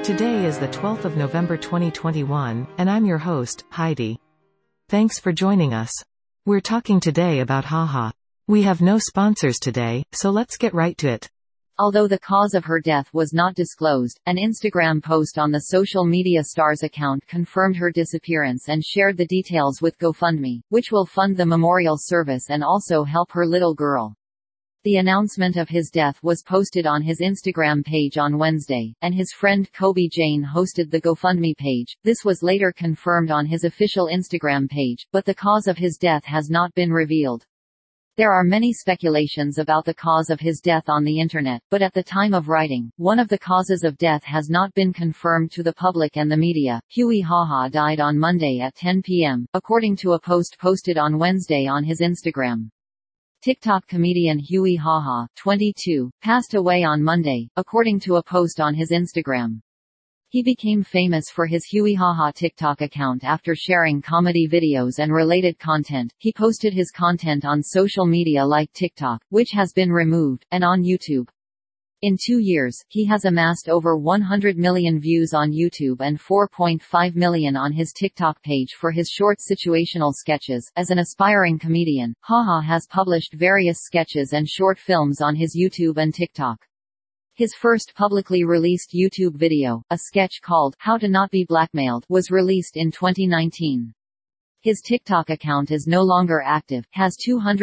Today is the 12th of November 2021, and I'm your host, Heidi. Thanks for joining us. We're talking today about Haha. We have no sponsors today, so let's get right to it. Although the cause of her death was not disclosed, an Instagram post on the social media star's account confirmed her disappearance and shared the details with GoFundMe, which will fund the memorial service and also help her little girl. The announcement of his death was posted on his Instagram page on Wednesday, and his friend Kobe Jane hosted the GoFundMe page. This was later confirmed on his official Instagram page, but the cause of his death has not been revealed. There are many speculations about the cause of his death on the internet, but at the time of writing, one of the causes of death has not been confirmed to the public and the media. Huey Haha died on Monday at 10 p.m., according to a post posted on Wednesday on his Instagram. TikTok comedian Huey Haha, 22, passed away on Monday, according to a post on his Instagram. He became famous for his Huey Haha TikTok account after sharing comedy videos and related content. He posted his content on social media like TikTok, which has been removed, and on YouTube. In 2 years, he has amassed over 100 million views on YouTube and 4.5 million on his TikTok page for his short situational sketches. As an aspiring comedian, Haha has published various sketches and short films on his YouTube and TikTok. His first publicly released YouTube video, a sketch called How to Not Be Blackmailed, was released in 2019. His TikTok account is no longer active, has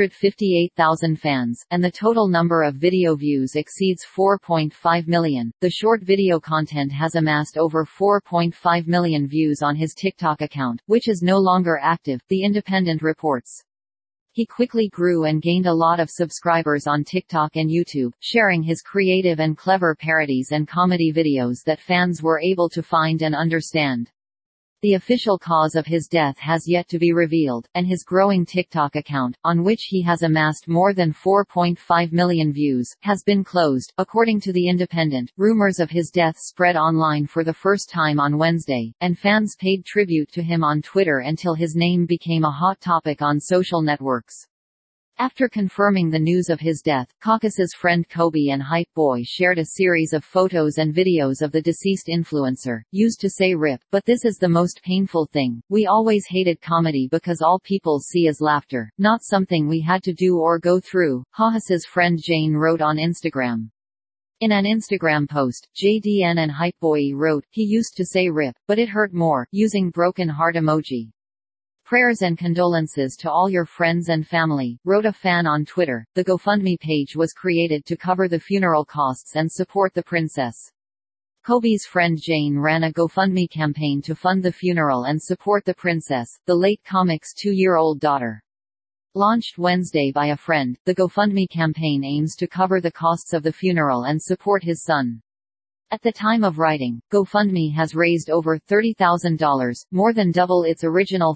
258,000 fans, and the total number of video views exceeds 4.5 million. The short video content has amassed over 4.5 million views on his TikTok account, which is no longer active, The Independent reports. He quickly grew and gained a lot of subscribers on TikTok and YouTube, sharing his creative and clever parodies and comedy videos that fans were able to find and understand. The official cause of his death has yet to be revealed, and his growing TikTok account, on which he has amassed more than 4.5 million views, has been closed. According to The Independent, rumors of his death spread online for the first time on Wednesday, and fans paid tribute to him on Twitter until his name became a hot topic on social networks. After confirming the news of his death, Caucus's friend Kobe and Hype Boy shared a series of photos and videos of the deceased influencer, used to say RIP, but this is the most painful thing. We always hated comedy because all people see is laughter, not something we had to do or go through, Hahas's friend Jane wrote on Instagram. In an Instagram post, JDN and Hype Boy wrote, he used to say RIP, but it hurt more, using broken heart emoji. Prayers and condolences to all your friends and family, wrote a fan on Twitter. The GoFundMe page was created to cover the funeral costs and support the princess. Kobe's friend Jane ran a GoFundMe campaign to fund the funeral and support the princess, the late comic's 2-year-old daughter. Launched Wednesday by a friend, the GoFundMe campaign aims to cover the costs of the funeral and support his son. At the time of writing, GoFundMe has raised over $30,000, more than double its original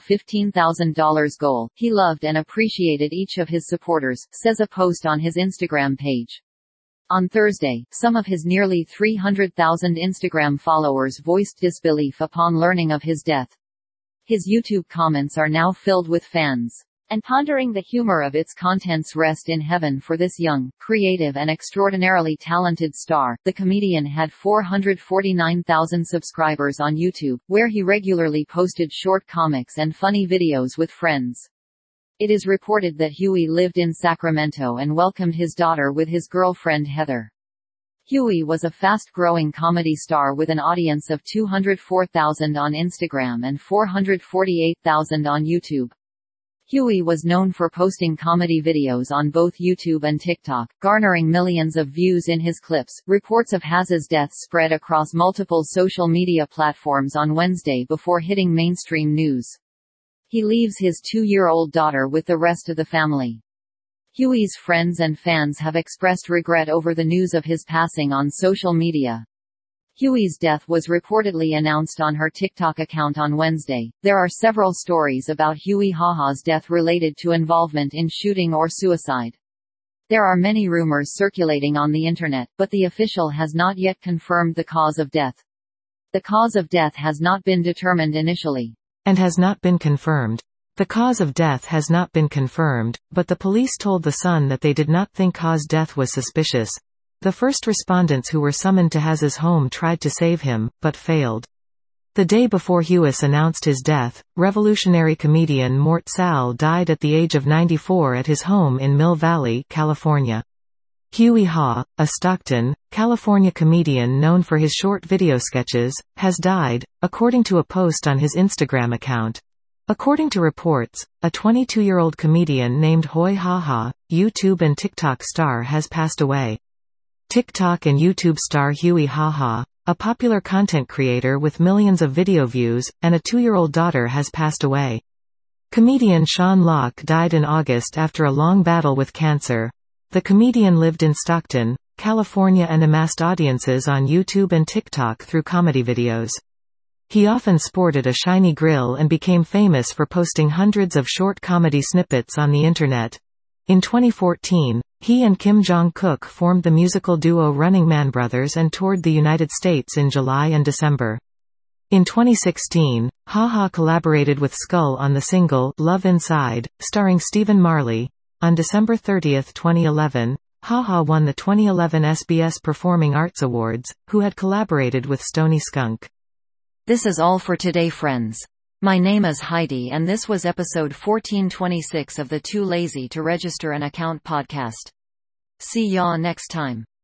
$15,000 goal. He loved and appreciated each of his supporters, says a post on his Instagram page. On Thursday, some of his nearly 300,000 Instagram followers voiced disbelief upon learning of his death. His YouTube comments are now filled with fans and pondering the humor of its contents. Rest in heaven for this young, creative and extraordinarily talented star. The comedian had 449,000 subscribers on YouTube, where he regularly posted short comics and funny videos with friends. It is reported that Huey lived in Sacramento and welcomed his daughter with his girlfriend Heather. Huey was a fast-growing comedy star with an audience of 204,000 on Instagram and 448,000 on YouTube. Huey was known for posting comedy videos on both YouTube and TikTok, garnering millions of views in his clips. Reports of Haza's death spread across multiple social media platforms on Wednesday before hitting mainstream news. He leaves his 2-year-old daughter with the rest of the family. Huey's friends and fans have expressed regret over the news of his passing on social media. Huey's death was reportedly announced on her TikTok account on Wednesday. There are several stories about Huey Haha's death related to involvement in shooting or suicide. There are many rumors circulating on the internet, but the official has not yet confirmed the cause of death. The cause of death has not been determined initially, and has not been confirmed. The cause of death has not been confirmed, but the police told The Sun that they did not think Ha's death was suspicious. The first respondents who were summoned to Haz's home tried to save him, but failed. The day before Huis announced his death, revolutionary comedian Mort Sahl died at the age of 94 at his home in Mill Valley, California. Huey Ha, a Stockton, California comedian known for his short video sketches, has died, according to a post on his Instagram account. According to reports, a 22-year-old comedian named Hoi HaHa, YouTube and TikTok star has passed away. TikTok and YouTube star Huey HaHa, a popular content creator with millions of video views, and a 2-year-old daughter has passed away. Comedian Sean Locke died in August after a long battle with cancer. The comedian lived in Stockton, California and amassed audiences on YouTube and TikTok through comedy videos. He often sported a shiny grill and became famous for posting hundreds of short comedy snippets on the Internet. In 2014, he and Kim Jong-kook formed the musical duo Running Man Brothers and toured the United States in July and December. In 2016, HaHa collaborated with Skull on the single Love Inside, starring Stephen Marley. On December 30, 2011, HaHa won the 2011 SBS Performing Arts Awards, who had collaborated with Stony Skunk. This is all for today, friends. My name is Heidi and this was episode 1426 of the Too Lazy to Register an Account podcast. See y'all next time.